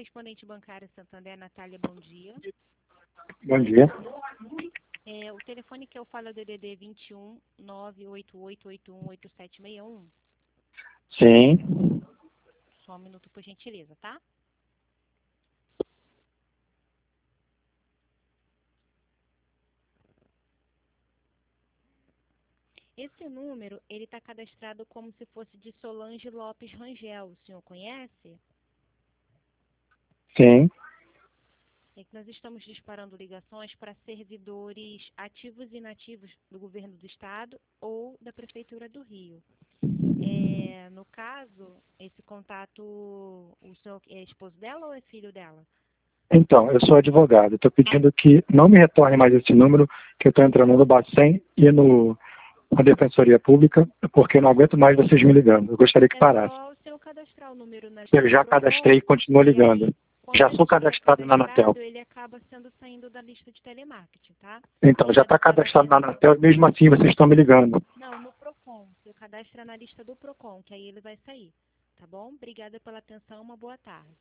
correspondente bancária Santander, Natália, bom dia. Bom dia. O telefone que eu falo é o DDD 21 988818761. Sim. Só um minuto, por gentileza, tá? Esse número, ele está cadastrado como se fosse de Solange Lopes Rangel. O senhor conhece? Sim. É que nós estamos disparando ligações para servidores ativos e inativos do governo do estado ou da prefeitura do Rio. No caso, esse contato, o senhor é esposo dela ou é filho dela? Então, eu sou advogado. Estou pedindo que não me retorne mais esse número, que eu estou entrando no Bacen e na Defensoria Pública, porque eu não aguento mais vocês me ligando. Eu gostaria que parasse. É só o senhor cadastrar o número na Eu já cadastrei e continuo ligando. Já sou cadastrado na Anatel. Ele acaba saindo da lista de telemarketing, tá? Então, já está cadastrado na Anatel e mesmo assim vocês estão me ligando. Não, no Procon. Você cadastra na lista do Procon, que aí ele vai sair. Tá bom? Obrigada pela atenção, uma boa tarde.